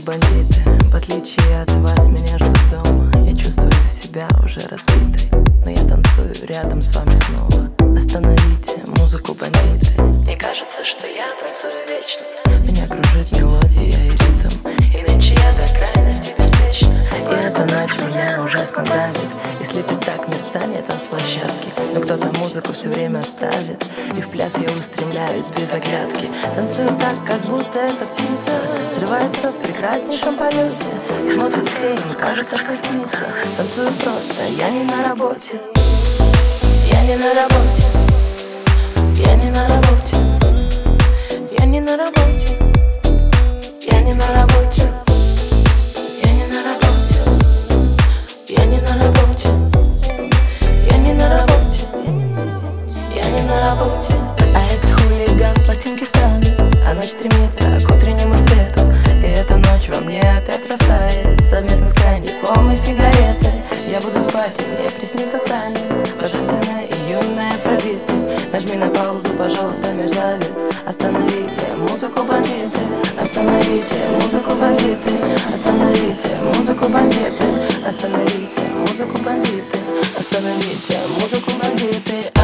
бандиты. В отличие от вас, меня ждут дома. Я чувствую себя уже разбитой, но я танцую рядом с вами снова. Остановите музыку, бандиты. Мне кажется, что я танцую вечно. Меня кружит мелодия и ритм, и нынче я до крайности беспечна. И эта ночь меня ужасно давит, и слепит так мерцание танцплощадки. Но кто-то музыку все время ставит, и в пляс я устремляюсь без оглядки. Танцую так, как будто эта птица срывается в прекраснейшем полете. Смотрят все, им кажется, что снится. Танцую просто, я не на работе. Я не на работе. Я не на работе. Я не на работе. Я не на работе. Я не на работе. Я не на работе. Я не на работе. Я не на работе. А этот хулиган пластинки ставит, а ночь стремится к утреннему свету. И эта ночь во мне опять растает, совместно с коньяком и сигаретой. Я буду спать, и мне приснится танец, божественная и юная Афродита. Нажми на паузу, пожалуйста, мерзавец. Остановите музыку, бандиты. Остановите музыку, бандиты. Остановите музыку, бандиты. Остановите музыку, бандиты. Остановите музыку, бандиты.